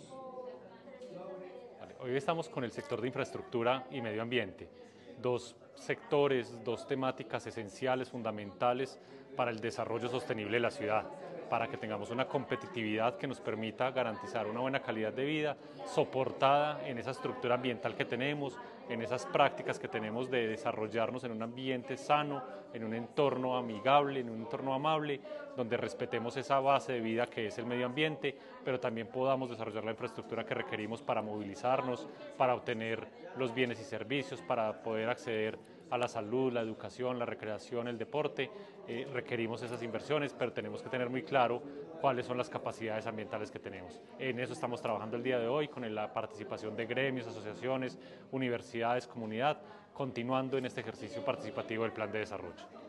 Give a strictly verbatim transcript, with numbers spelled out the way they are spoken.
Vale, hoy estamos con el sector de infraestructura y medio ambiente, dos sectores, dos temáticas esenciales, fundamentales para el desarrollo sostenible de la ciudad, para que tengamos una competitividad que nos permita garantizar una buena calidad de vida, soportada en esa estructura ambiental que tenemos, en esas prácticas que tenemos de desarrollarnos en un ambiente sano, en un entorno amigable, en un entorno amable, donde respetemos esa base de vida que es el medio ambiente, pero también podamos desarrollar la infraestructura que requerimos para movilizarnos, para obtener los bienes y servicios, para poder acceder a la salud, la educación, la recreación, el deporte. Eh, requerimos esas inversiones, pero tenemos que tener muy claro cuáles son las capacidades ambientales que tenemos. En eso estamos trabajando el día de hoy con la participación de gremios, asociaciones, universidades, comunidad, continuando en este ejercicio participativo del plan de desarrollo.